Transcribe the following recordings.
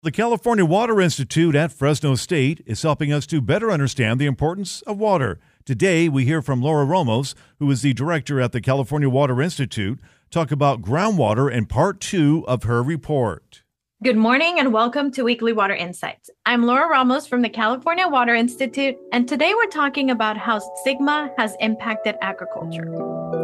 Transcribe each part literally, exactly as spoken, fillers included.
The California Water Institute at Fresno State is helping us to better understand the importance of water. Today, we hear from Laura Ramos, who is the director at the California Water Institute, talk about groundwater in part two of her report. Good morning and welcome to Weekly Water Insights. I'm Laura Ramos from the California Water Institute, and today we're talking about how SGMA has impacted agriculture.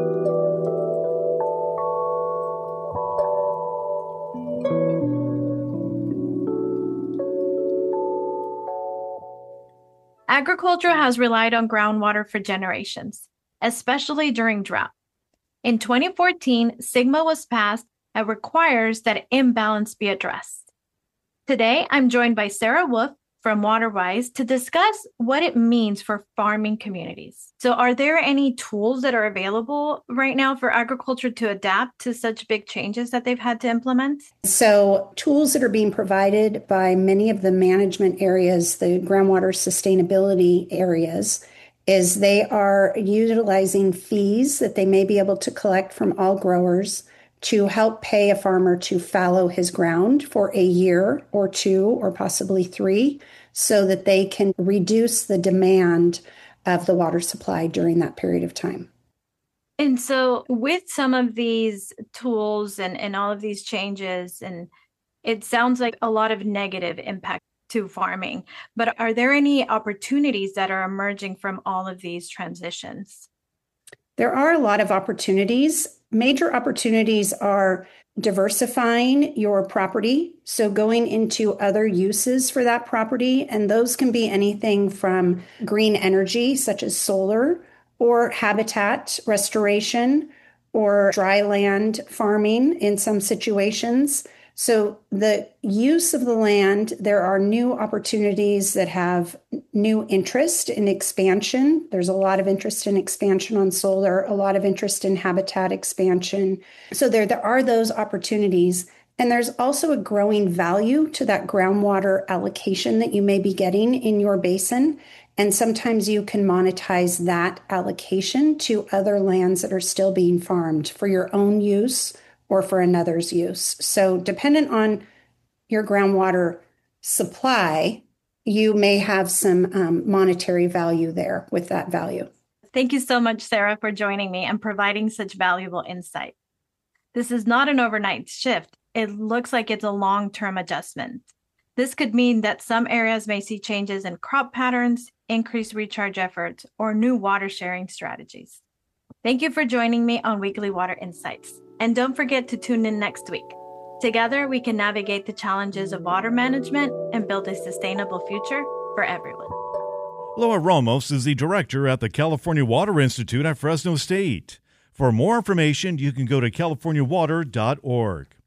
Agriculture has relied on groundwater for generations, especially during drought. In twenty fourteen, SGMA was passed that requires that imbalance be addressed. Today, I'm joined by Sarah Wolf from WaterWise to discuss what it means for farming communities. So are there any tools that are available right now for agriculture to adapt to such big changes that they've had to implement? So tools that are being provided by many of the management areas, the groundwater sustainability areas, is they are utilizing fees that they may be able to collect from all growers to help pay a farmer to fallow his ground for a year or two or possibly three so that they can reduce the demand of the water supply during that period of time. And so with some of these tools and, and all of these changes, and it sounds like a lot of negative impact to farming, but are there any opportunities that are emerging from all of these transitions? There are a lot of opportunities. Major opportunities are diversifying your property, so going into other uses for that property, and those can be anything from green energy, such as solar, or habitat restoration, or dry land farming in some situations. So the use of the land, there are new opportunities that have new interest in expansion. There's a lot of interest in expansion on solar, a lot of interest in habitat expansion. So there, there are those opportunities. And there's also a growing value to that groundwater allocation that you may be getting in your basin. And sometimes you can monetize that allocation to other lands that are still being farmed for your own use or for another's use. So dependent on your groundwater supply, you may have some um, monetary value there with that value. Thank you so much, Sarah, for joining me and providing such valuable insight. This is not an overnight shift. It looks like it's a long-term adjustment. This could mean that some areas may see changes in crop patterns, increased recharge efforts, or new water sharing strategies. Thank you for joining me on Weekly Water Insights. And don't forget to tune in next week. Together, we can navigate the challenges of water management and build a sustainable future for everyone. Laura Ramos is the director at the California Water Institute at Fresno State. For more information, you can go to california water dot org.